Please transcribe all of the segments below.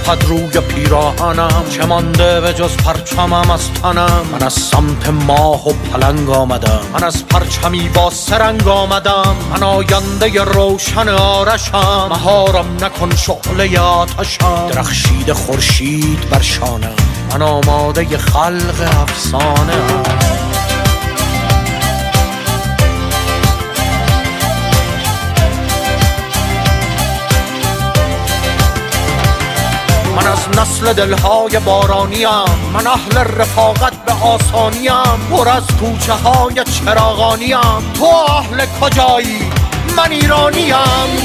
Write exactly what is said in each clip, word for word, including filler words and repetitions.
صفت روی پیراهنم، چه مانده به جز پرچمم از تنم. من از سمت ماه و پلنگ آمدم، من از پرچمی با سرنگ آمدم. من آینده روشن آرشم، مهارم نکن شعله آتشم. درخشید خورشید بر شانم، من آماده خلق افسانه ام. من از نسل دلهای بارانیم، من اهل رفاقت به آسانیم. پر از کوچه های چراغانیم، تو اهل کجایی؟ من ایرانیم.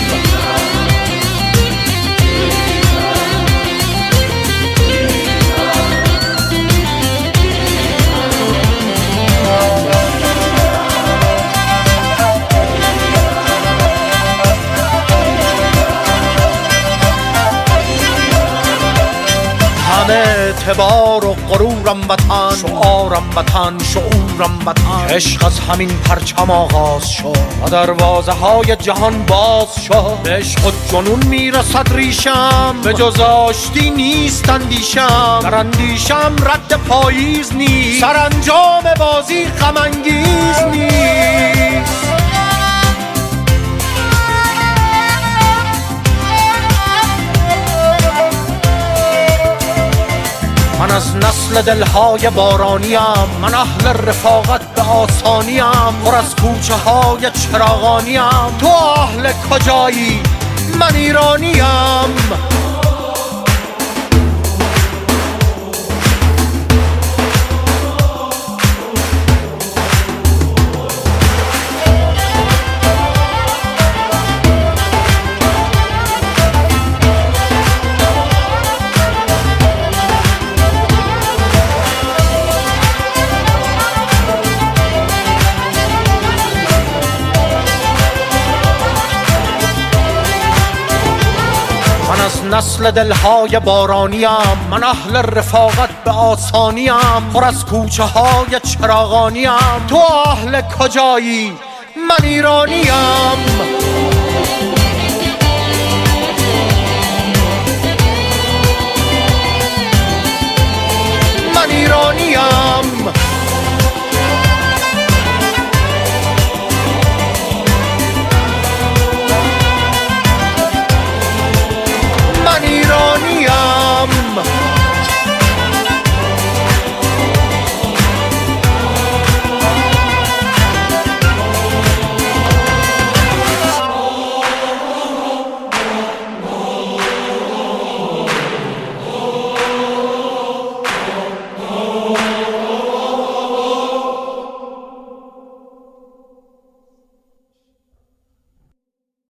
اعتبار و غرورم وطن، شعارم وطن، شعورم وطن. عشق از همین پرچم آغاز شد و دروازه های جهان باز شد. به عشق و جنون میرسد ریشم، به جز آشتی نیست اندیشم. در اندیشم رد پاییز نیست، سرانجام بازی غم انگیز نیست. من از نسل دلهای بارانیم، من اهل رفاقت به آسانیم. پر از کوچه های چراغانیم، تو اهل کجایی؟ من ایرانیم. نسل دلهای بارانیم، من اهل رفاقت به آسانیم. پر از کوچه های چراغانیم، تو اهل کجایی؟ من ایرانیم. من ایرانیم.